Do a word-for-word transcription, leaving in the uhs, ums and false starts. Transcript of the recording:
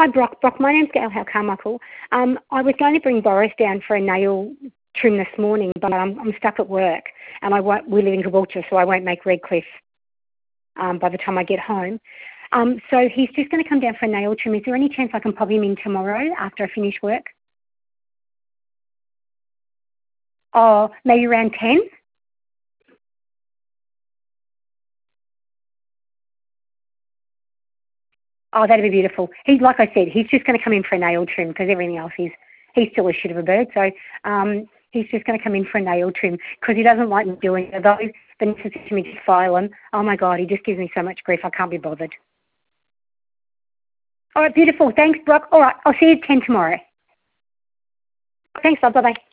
Hi, Brock. Brock, my name's Gail Carmichael. Um, I was going to bring Boris down for a nail trim this morning, but I'm, I'm stuck at work, and I won't, we live in Caboolture, so I won't make Redcliffe um, by the time I get home. Um, so he's just going to come down for a nail trim. Is there any chance I can pop him in tomorrow after I finish work? Oh, maybe around ten? Oh, that'd be beautiful. He's, like I said, he's just going to come in for a nail trim because everything else is, he's still a shit of a bird. So um, he's just going to come in for a nail trim because he doesn't like me doing it. Though Vanessa said to me to file him. Oh my God, he just gives me so much grief. I can't be bothered. All right, beautiful. Thanks, Brock. All right, I'll see you at ten tomorrow. Thanks, love. Bye-bye.